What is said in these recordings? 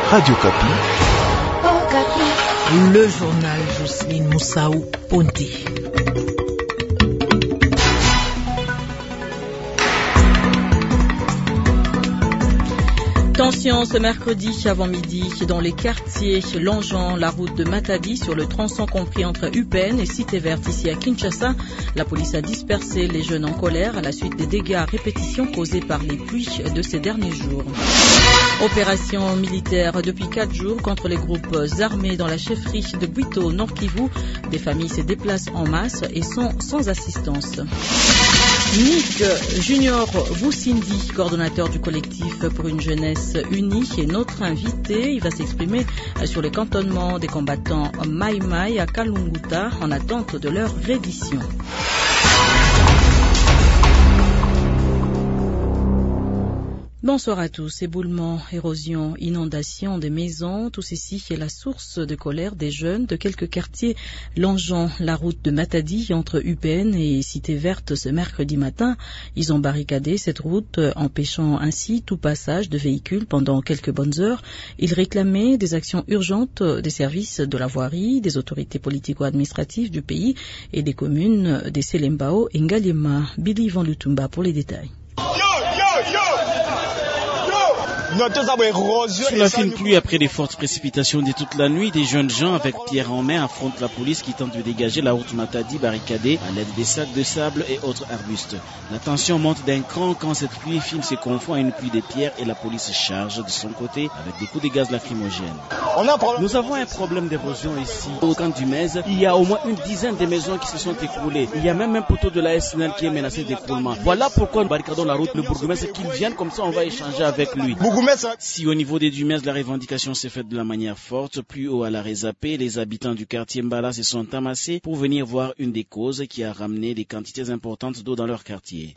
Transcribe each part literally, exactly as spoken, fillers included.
Radio Kapi. Oh, Kapi. Le journal Jocelyne Moussaou Ponti. Tension ce mercredi avant midi dans les quartiers longeant la route de Matadi sur le tronçon compris entre U P N et Cité Verte ici à Kinshasa. La police a dispersé les jeunes en colère à la suite des dégâts à répétition causés par les pluies de ces derniers jours. Opération militaire depuis quatre jours contre les groupes armés dans la chefferie de Bwito, Nord Kivu. Des familles se déplacent en masse et sont sans assistance. Nick Junior Boussindi, coordonnateur du collectif pour une jeunesse unie, est notre invité. Il va s'exprimer sur les cantonnements des combattants Mai Mai à Kalunguta en attente de leur reddition. Bonsoir à tous. Éboulements, érosion, inondation des maisons, tout ceci est la source de colère des jeunes de quelques quartiers longeant la route de Matadi entre U P N et Cité Verte ce mercredi matin. Ils ont barricadé cette route, empêchant ainsi tout passage de véhicules pendant quelques bonnes heures. Ils réclamaient des actions urgentes des services de la voirie, des autorités politico-administratives du pays et des communes des Selembao et Ngaliema. Billy Van Lutumba pour les détails. Sous la fine pluie, après des fortes précipitations de toute la nuit, des jeunes gens avec pierres en main affrontent la police qui tente de dégager la route Matadi barricadée à l'aide des sacs de sable et autres arbustes. La tension monte d'un cran quand cette pluie fine se confond à une pluie de pierres et la police charge de son côté avec des coups de gaz lacrymogènes. Nous avons un problème d'érosion ici. Au camp du Mez, il y a au moins une dizaine de maisons qui se sont écroulées. Il y a même un poteau de la S N L qui est menacé d'écroulement. Voilà pourquoi nous barricadons la route. Le bourgmestre qu'il vienne, comme ça on va échanger avec lui. Si au niveau des Dumez, la revendication s'est faite de la manière forte, plus haut à la Rézapé, les habitants du quartier Mbala se sont amassés pour venir voir une des causes qui a ramené des quantités importantes d'eau dans leur quartier.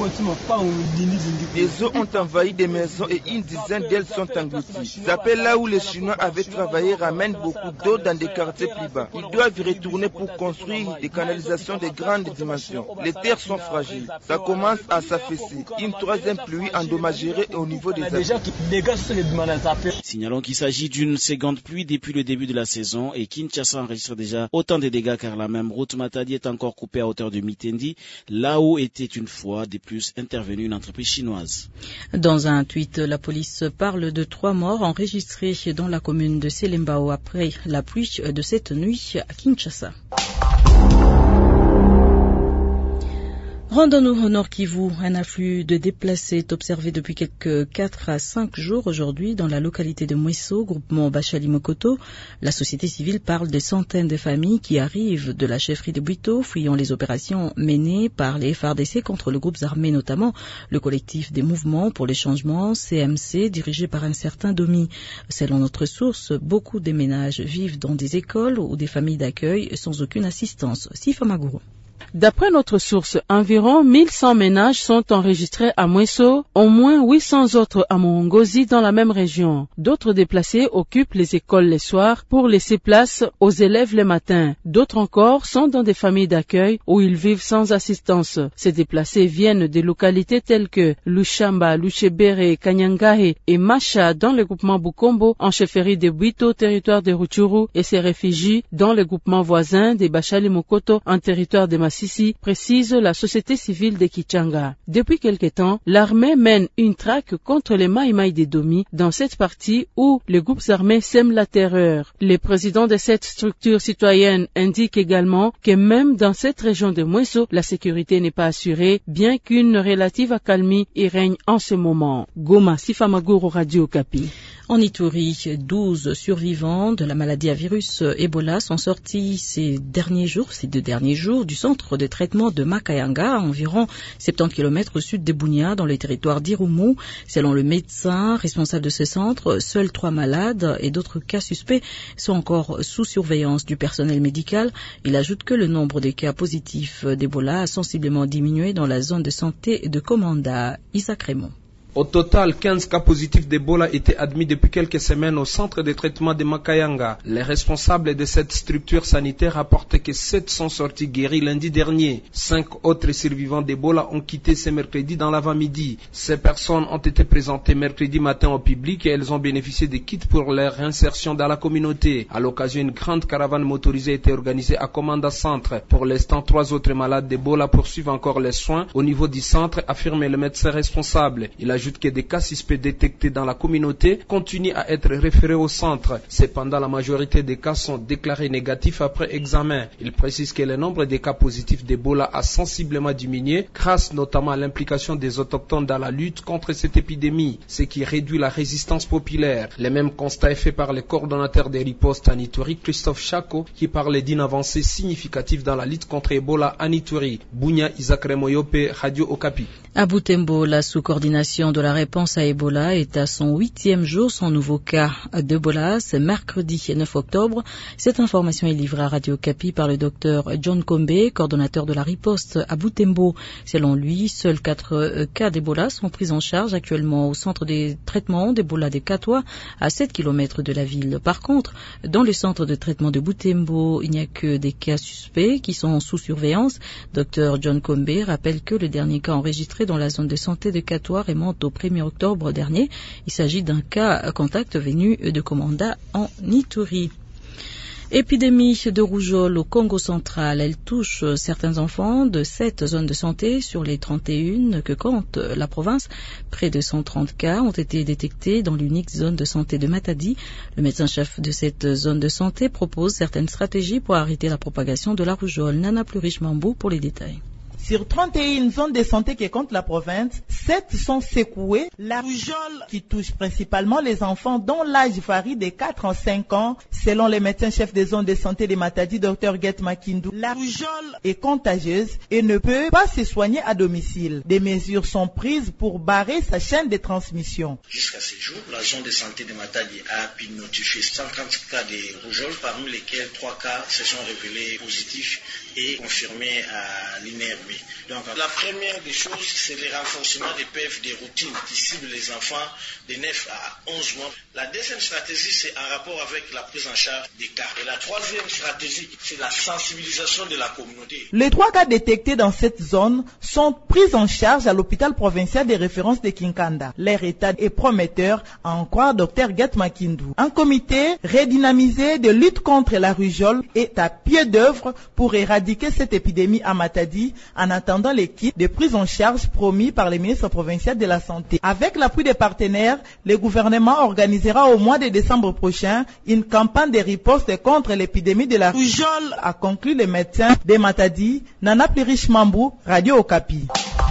Les eaux ont envahi des maisons et une dizaine d'elles sont englouties. Zappé, là où les Chinois avaient travaillé, ramène beaucoup d'eau dans des quartiers plus bas. Ils doivent y retourner pour construire des canalisations de grandes dimensions. Les terres sont fragiles. Ça commence à s'affaisser. Une troisième pluie endommagerait au niveau des habitants. Signalons qu'il s'agit d'une seconde pluie depuis le début de la saison et Kinshasa enregistre déjà autant de dégâts car la même route Matadi est encore coupée à hauteur de Mitendi, là où était une fois de plus intervenue une entreprise chinoise. Dans un tweet, la police parle de trois morts enregistrés dans la commune de Selembao après la pluie de cette nuit à Kinshasa. Rendons-nous au Nord Kivu. Un afflux de déplacés est observé depuis quelques quatre à cinq jours aujourd'hui dans la localité de Mweso, groupement Bachali-Mokoto. La société civile parle des centaines de familles qui arrivent de la chefferie de Bwito, fuyant les opérations menées par les F A R D C contre les groupes armés, notamment le collectif des mouvements pour les changements, C M C, dirigé par un certain Domi. Selon notre source, beaucoup des ménages vivent dans des écoles ou des familles d'accueil sans aucune assistance. Sifa Maguru. D'après notre source, environ mille cent ménages sont enregistrés à Mweso, au moins huit cents autres à Mongozi dans la même région. D'autres déplacés occupent les écoles les soirs pour laisser place aux élèves les matins. D'autres encore sont dans des familles d'accueil où ils vivent sans assistance. Ces déplacés viennent des localités telles que Lushamba, Luchebere, Kanyangahe et Macha dans le groupement Bukombo en chefferie de Bwito, territoire de Rutshuru, et se réfugient dans le groupement voisin des Bachali-Mokoto en territoire de Masisi, précise la société civile de Kichanga. Depuis quelque temps, l'armée mène une traque contre les Mai Mai des Domi dans cette partie où les groupes armés sèment la terreur. Le président de cette structure citoyenne indique également que même dans cette région de Mweso, la sécurité n'est pas assurée, bien qu'une relative accalmie y règne en ce moment. Goma, Sifa Maguru, Radio Kapi. En Ituri, douze survivants de la maladie à virus Ebola sont sortis ces derniers jours, ces deux derniers jours, du centre de traitement de Makayanga, à environ soixante-dix kilomètres au sud de Bunia, dans le territoire d'Irumu. Selon le médecin responsable de ce centre, seuls trois malades et d'autres cas suspects sont encore sous surveillance du personnel médical. Il ajoute que le nombre de cas positifs d'Ebola a sensiblement diminué dans la zone de santé de Komanda. Isaac Raymond. Au total, quinze cas positifs d'Ebola étaient admis depuis quelques semaines au centre de traitement de Makayanga. Les responsables de cette structure sanitaire rapportent que sept sont sortis guéris lundi dernier. Cinq autres survivants d'Ebola ont quitté ce mercredi dans l'avant-midi. Ces personnes ont été présentées mercredi matin au public et elles ont bénéficié de kits pour leur réinsertion dans la communauté. À l'occasion, une grande caravane motorisée a été organisée à Komanda Centre. Pour l'instant, trois autres malades d'Ebola poursuivent encore les soins au niveau du centre, affirme le médecin responsable. Il ajoute que des cas suspects détectés dans la communauté continuent à être référés au centre. Cependant, la majorité des cas sont déclarés négatifs après examen. Il précise que le nombre de cas positifs d'Ebola a sensiblement diminué grâce notamment à l'implication des autochtones dans la lutte contre cette épidémie, ce qui réduit la résistance populaire. Le même constat est fait par le coordonnateur des ripostes à Ituri, Christophe Chako, qui parlait d'une avancée significative dans la lutte contre Ebola à Ituri. Bunya Isaac Remoyope, Radio Okapi. À Butembo, la sous-coordination de la réponse à Ebola est à son huitième jour sans nouveau cas d'Ebola. C'est mercredi neuf octobre. Cette information est livrée à Radio Okapi par le docteur John Kombe, coordonnateur de la riposte à Butembo. Selon lui, seuls quatre cas d'Ebola sont pris en charge actuellement au centre de traitement d'Ebola de Katoa, à sept kilomètres de la ville. Par contre, dans le centre de traitement de Butembo, il n'y a que des cas suspects qui sont sous surveillance. Docteur John Kombe rappelle que le dernier cas enregistré dans la zone de santé de Katoa remonte au premier octobre dernier. Il s'agit d'un cas contact venu de Komanda en Ituri. Épidémie de rougeole au Congo central. Elle touche certains enfants de sept zones de santé sur les trente et un que compte la province. Près de cent trente cas ont été détectés dans l'unique zone de santé de Matadi. Le médecin-chef de cette zone de santé propose certaines stratégies pour arrêter la propagation de la rougeole. Nana Plurish-Mambou pour les détails. Sur trente et un zones de santé qui comptent la province, sept sont secouées. La rougeole qui touche principalement les enfants dont l'âge varie de quatre à cinq ans. Selon les médecins-chefs des zones de santé de Matadi, docteur Get Makindu, la rougeole est contagieuse et ne peut pas se soigner à domicile. Des mesures sont prises pour barrer sa chaîne de transmission. Jusqu'à ce jour, la zone de santé de Matadi a pu notifier cinquante cas de rougeole, parmi lesquels trois cas se sont révélés positifs et confirmés à l'I N E R B. Donc, la première des choses, c'est le renforcement des P F des routines qui ciblent les enfants de neuf à onze mois. La deuxième stratégie, c'est en rapport avec la prise en charge des cas. Et la troisième stratégie, c'est la sensibilisation de la communauté. Les trois cas détectés dans cette zone sont pris en charge à l'hôpital provincial des références de Kinkanda. Leur état est prometteur, à en croire docteur Get Makindu. Un comité redynamisé de lutte contre la rougeole est à pied d'œuvre pour éradiquer cette épidémie à Matadi, en attendant l'équipe de prise en charge promis par le ministre provincial de la Santé. Avec l'appui des partenaires, le gouvernement organisera au mois de décembre prochain une campagne de riposte contre l'épidémie de la rougeole, a conclu le médecin de Matadi, Nana Plurish-Mambou, Radio Okapi.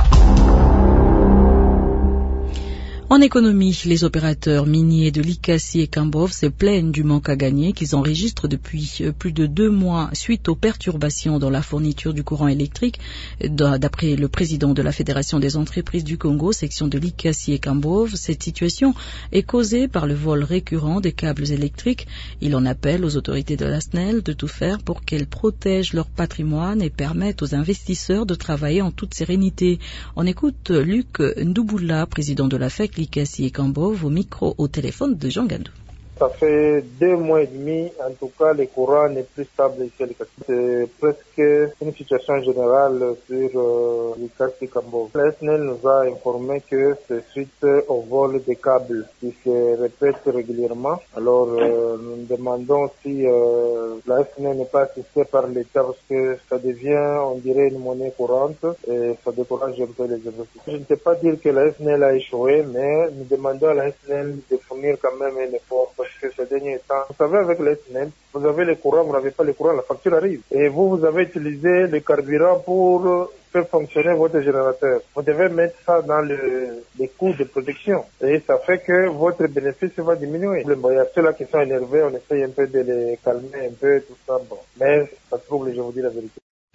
En économie, les opérateurs miniers de Likasi et Kambov se plaignent du manque à gagner qu'ils enregistrent depuis plus de deux mois suite aux perturbations dans la fourniture du courant électrique. D'après le président de la Fédération des entreprises du Congo, section de Likasi et Kambov, cette situation est causée par le vol récurrent des câbles électriques. Il en appelle aux autorités de la S N E L de tout faire pour qu'elles protègent leur patrimoine et permettent aux investisseurs de travailler en toute sérénité. On écoute Luc Ndouboula, président de la F E C Likasi et Kambov, au micro au téléphone de Jean Gandou. Ça fait deux mois et demi, en tout cas, le courant n'est plus stable ici à Likasi. C'est presque une situation générale sur euh, Likasi et Kambov. La S N E L nous a informé que c'est suite au vol des câbles qui se répète régulièrement. Alors, euh, nous demandons si euh, la S N E L n'est pas assistée par l'État parce que ça devient, on dirait, une monnaie courante et ça décourage un peu les investisseurs. Je ne sais pas dire que la S N E L a échoué, mais nous demandons à la S N E L de fournir quand même un effort. Parce que ces derniers temps, vous savez, avec la S N E L, vous avez le courant, vous n'avez pas le courant, la facture arrive. Et vous, vous avez utilisé le carburant pour faire fonctionner votre générateur. Vous devez mettre ça dans le, les coûts de protection. Et ça fait que votre bénéfice va diminuer. Il y a ceux-là qui sont énervés, on essaye un peu de les calmer un peu, tout ça. Bon. Mais ça trouble, je vous dis la vérité.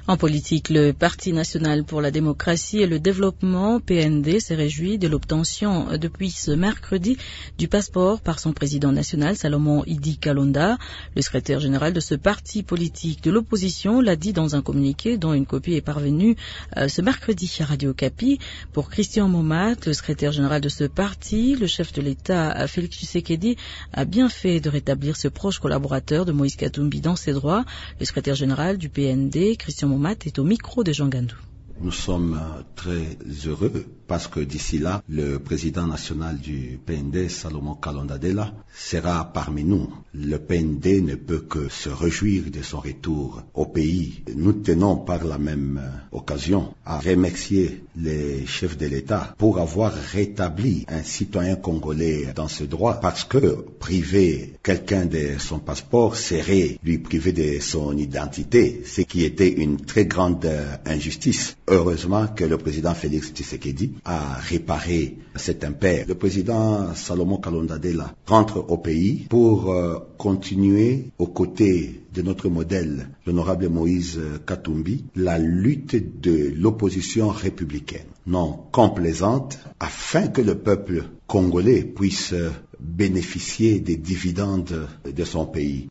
En politique, le Parti national pour la démocratie et le développement, P N D, s'est réjoui de l'obtention depuis ce mercredi du passeport par son président national, Salomon Idi Kalonda. Le secrétaire général de ce parti politique de l'opposition l'a dit dans un communiqué dont une copie est parvenue euh, ce mercredi à Radio Okapi. Pour Christian Momat, le secrétaire général de ce parti, le chef de l'État, Félix Tshisekedi, a bien fait de rétablir ce proche collaborateur de Moïse Katumbi dans ses droits. Le secrétaire général du P N D, Christian Momat, est au micro de Jean Gandou. Nous sommes très heureux parce que d'ici là, le président national du P N D, Salomon Kalonda Dela, sera parmi nous. Le P N D ne peut que se réjouir de son retour au pays. Nous tenons par la même occasion à remercier les chefs de l'État pour avoir rétabli un citoyen congolais dans ce droit, parce que priver quelqu'un de son passeport serait lui priver de son identité, ce qui était une très grande injustice. Heureusement que le président Félix Tshisekedi a réparé cet impair. Le président Salomon Kalonda Dela rentre au pays pour euh, continuer aux côtés de notre modèle, l'honorable Moïse Katumbi, la lutte de l'opposition républicaine, non complaisante, afin que le peuple congolais puisse bénéficier des dividendes de son pays.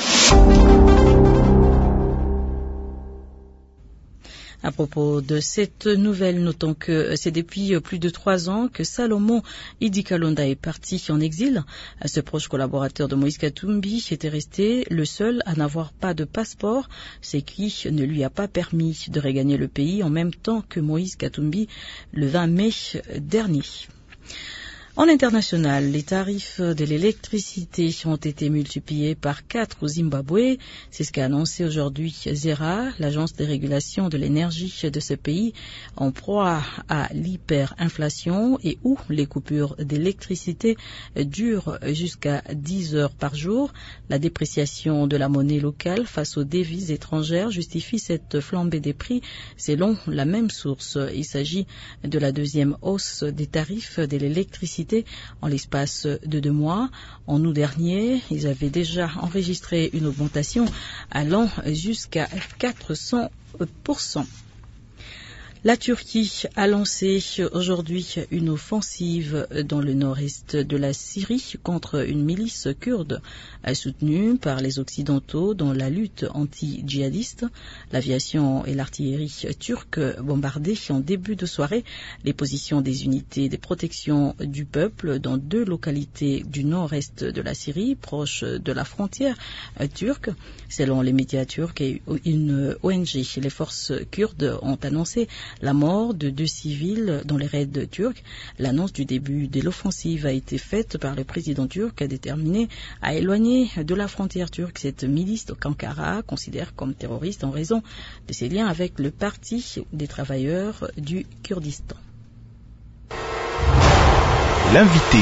À propos de cette nouvelle, notons que c'est depuis plus de trois ans que Salomon Idi Kalonda est parti en exil. Ce proche collaborateur de Moïse Katumbi était resté le seul à n'avoir pas de passeport, ce qui ne lui a pas permis de regagner le pays en même temps que Moïse Katumbi le vingt mai dernier. En international, les tarifs de l'électricité ont été multipliés par quatre au Zimbabwe. C'est ce qu'a annoncé aujourd'hui ZERA, l'agence de régulation de l'énergie de ce pays, en proie à l'hyperinflation et où les coupures d'électricité durent jusqu'à dix heures par jour. La dépréciation de la monnaie locale face aux devises étrangères justifie cette flambée des prix, selon la même source. Il s'agit de la deuxième hausse des tarifs de l'électricité en l'espace de deux mois. En août dernier, ils avaient déjà enregistré une augmentation allant jusqu'à quatre cents pour cent. La Turquie a lancé aujourd'hui une offensive dans le nord-est de la Syrie contre une milice kurde soutenue par les Occidentaux dans la lutte anti-djihadiste. L'aviation et l'artillerie turque bombardaient en début de soirée les positions des unités de protection du peuple dans deux localités du nord-est de la Syrie, proches de la frontière turque. Selon les médias turcs et une O N G, les forces kurdes ont annoncé la mort de deux civils dans les raids turcs. L'annonce du début de l'offensive a été faite par le président turc déterminé à éloigner de la frontière turque cette milice qu'Ankara considère comme terroriste en raison de ses liens avec le Parti des travailleurs du Kurdistan. L'invité.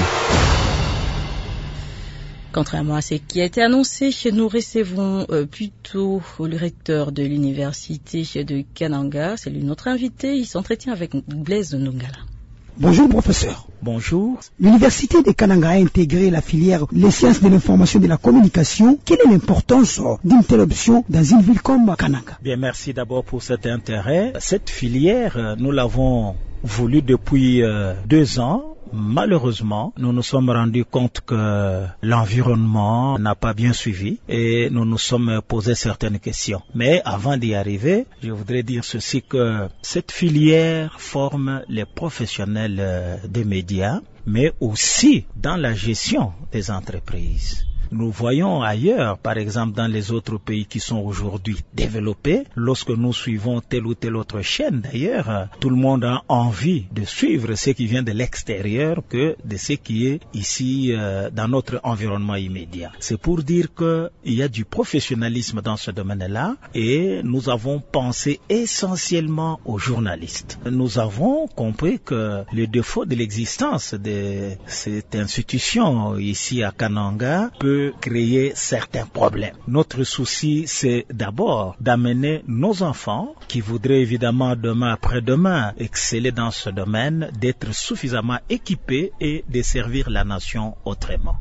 Contrairement à ce qui a été annoncé, nous recevons euh, plutôt le recteur de l'université de Kananga. C'est lui notre invité. Il s'entretient avec Blaise Nongala. Bonjour professeur. Bonjour. L'université de Kananga a intégré la filière les sciences de l'information et de la communication. Quelle est l'importance d'une telle option dans une ville comme Kananga? Bien, merci d'abord pour cet intérêt. Cette filière, nous l'avons voulu depuis euh, deux ans. Malheureusement, nous nous sommes rendus compte que l'environnement n'a pas bien suivi et nous nous sommes posé certaines questions. Mais avant d'y arriver, je voudrais dire ceci, que cette filière forme les professionnels des médias, mais aussi dans la gestion des entreprises. Nous voyons ailleurs, par exemple dans les autres pays qui sont aujourd'hui développés, lorsque nous suivons telle ou telle autre chaîne d'ailleurs, tout le monde a envie de suivre ce qui vient de l'extérieur que de ce qui est ici euh, dans notre environnement immédiat. C'est pour dire qu'il y a du professionnalisme dans ce domaine-là et nous avons pensé essentiellement aux journalistes. Nous avons compris que le défaut de l'existence de cette institution ici à Kananga peut créer certains problèmes. Notre souci, c'est d'abord d'amener nos enfants, qui voudraient évidemment demain après-demain exceller dans ce domaine, d'être suffisamment équipés et de servir la nation autrement.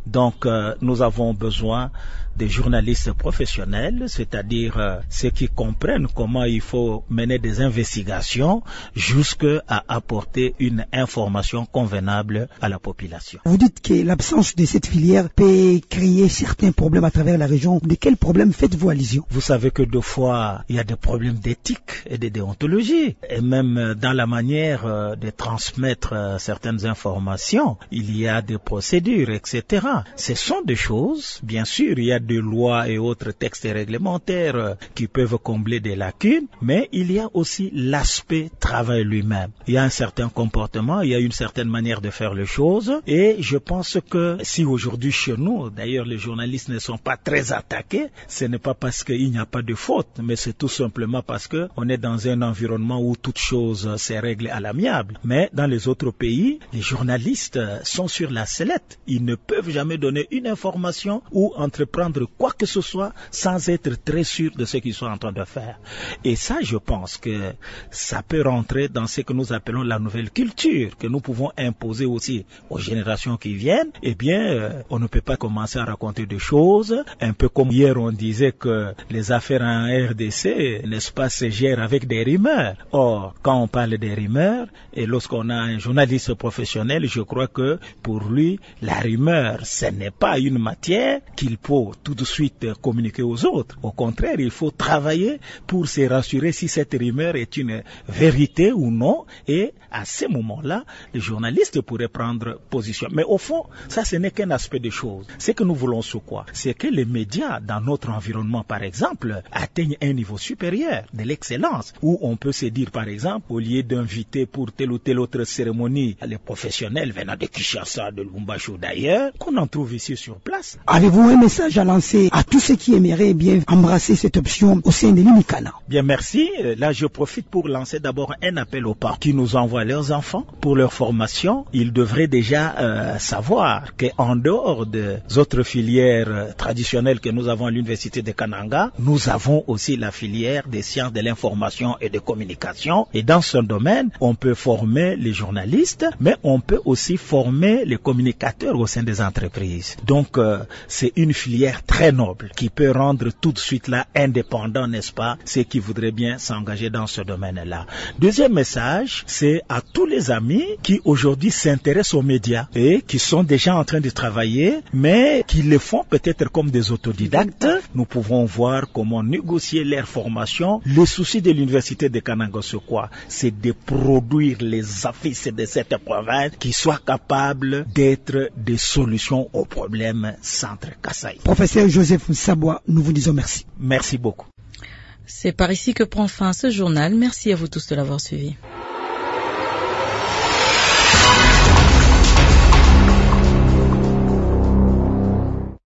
Donc euh, nous avons besoin des journalistes professionnels, c'est-à-dire euh, ceux qui comprennent comment il faut mener des investigations jusqu'à apporter une information convenable à la population. Vous dites que l'absence de cette filière peut créer certains problèmes à travers la région. De quels problèmes faites-vous allusion? Vous savez que deux fois, il y a des problèmes d'éthique et de déontologie, et même dans la manière euh, de transmettre euh, certaines informations, il y a des procédures, et cetera. Ce sont des choses, bien sûr, il y a de lois et autres textes réglementaires qui peuvent combler des lacunes, mais il y a aussi l'aspect travail lui-même. Il y a un certain comportement, il y a une certaine manière de faire les choses, et je pense que si aujourd'hui chez nous, d'ailleurs les journalistes ne sont pas très attaqués, ce n'est pas parce qu'il n'y a pas de faute, mais c'est tout simplement parce que on est dans un environnement où toute chose se règle à l'amiable. Mais dans les autres pays, les journalistes sont sur la sellette. Ils ne peuvent jamais donner une information ou entreprendre quoi que ce soit sans être très sûr de ce qu'ils sont en train de faire. Et ça, je pense que ça peut rentrer dans ce que nous appelons la nouvelle culture, que nous pouvons imposer aussi aux générations qui viennent. Eh bien, euh, on ne peut pas commencer à raconter des choses, un peu comme hier on disait que les affaires en R D C, n'est-ce pas, se gèrent avec des rumeurs. Or, quand on parle des rumeurs, et lorsqu'on a un journaliste professionnel, je crois que pour lui, la rumeur, ce n'est pas une matière qu'il faut tout de suite communiquer aux autres. Au contraire, il faut travailler pour se rassurer si cette rumeur est une vérité ou non, et à ce moment-là, les journalistes pourraient prendre position. Mais au fond, ça, ce n'est qu'un aspect des choses. Ce que nous voulons, c'est quoi? C'est que les médias, dans notre environnement, par exemple, atteignent un niveau supérieur de l'excellence, où on peut se dire, par exemple, au lieu d'inviter pour telle ou telle autre cérémonie les professionnels venant de Kinshasa, de Lubumbashi ou d'ailleurs, qu'on en trouve ici sur place. Avez-vous un message à lancer à tous ceux qui aimeraient bien embrasser cette option au sein de l'U N I C A N A? Bien, merci. Là, je profite pour lancer d'abord un appel aux parents qui nous envoient leurs enfants pour leur formation. Ils devraient déjà euh, savoir qu'en dehors des autres filières euh, traditionnelles que nous avons à l'université de Kananga, nous avons aussi la filière des sciences de l'information et de communication. Et dans ce domaine, on peut former les journalistes, mais on peut aussi former les communicateurs au sein des entreprises. Donc, euh, c'est une filière très noble qui peut rendre tout de suite là indépendant, n'est-ce pas, ceux qui voudraient bien s'engager dans ce domaine-là. Deuxième message, c'est à tous les amis qui aujourd'hui s'intéressent aux médias et qui sont déjà en train de travailler, mais qui le font peut-être comme des autodidactes. Nous pouvons voir comment négocier leur formation. Le souci de l'université de Kananga, c'est quoi? C'est de produire les offices de cette province qui soient capables d'être des solutions aux problèmes centre Kasaï. Professeur Joseph Sabois, nous vous disons merci. Merci beaucoup. C'est par ici que prend fin ce journal. Merci à vous tous de l'avoir suivi.